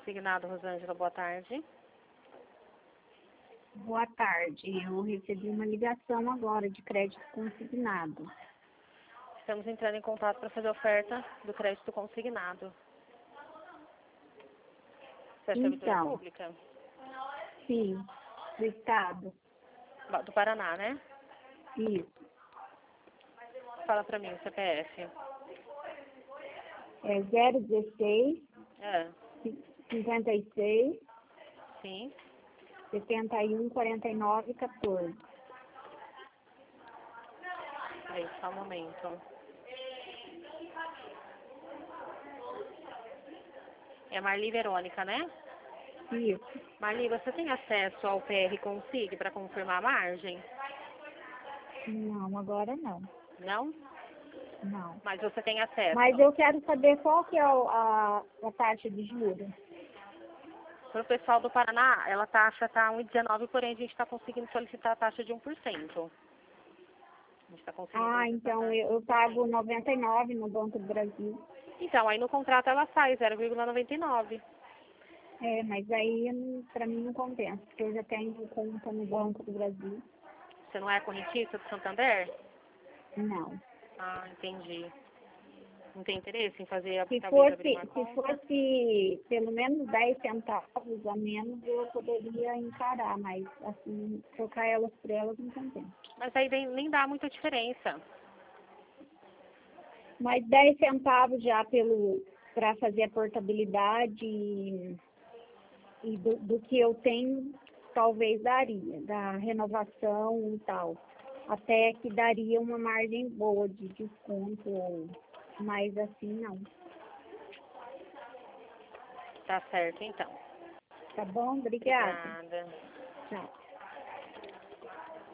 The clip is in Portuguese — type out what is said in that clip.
consignado, Rosângela? Boa tarde. Boa tarde. Eu recebi uma ligação agora de crédito consignado. Estamos entrando em contato para fazer oferta do crédito consignado. Você é servidora Então, pública? sim, do Estado. Do Paraná, né? Isso. Fala para mim o CPF. É 016 É, 56 sim. 71 49 14. Aí, só um momento. É Marli Verônica, né? Isso. Marli, você tem acesso ao PR Consig para confirmar a margem? Não, agora não. Não? Não. Mas você tem acesso. Mas eu quero saber qual que é a taxa de juros. Para o pessoal do Paraná, ela taxa está 1,19, porém a gente está conseguindo solicitar a taxa de 1%. A gente está conseguindo Ah, solicitar a então taxa de eu 1%. pago 99 no Banco do Brasil. Então, aí no contrato ela sai 0,99. É, mas aí para mim não compensa, porque eu já tenho conta no Banco do Brasil. Você não é correntista do Santander? Não. Ah, entendi. Não tem interesse em fazer, Se talvez, abrir fosse, uma se conta? fosse pelo menos 10 centavos a menos, eu poderia encarar, mas assim, trocar elas por elas não compensa. Mas aí nem dá muita diferença. Mas 10 centavos já para fazer a portabilidade e do que eu tenho, talvez daria, da renovação e tal. Até que daria uma margem boa de desconto, mas assim não. Tá certo, então. Tá bom? Obrigada. Obrigada. Tchau.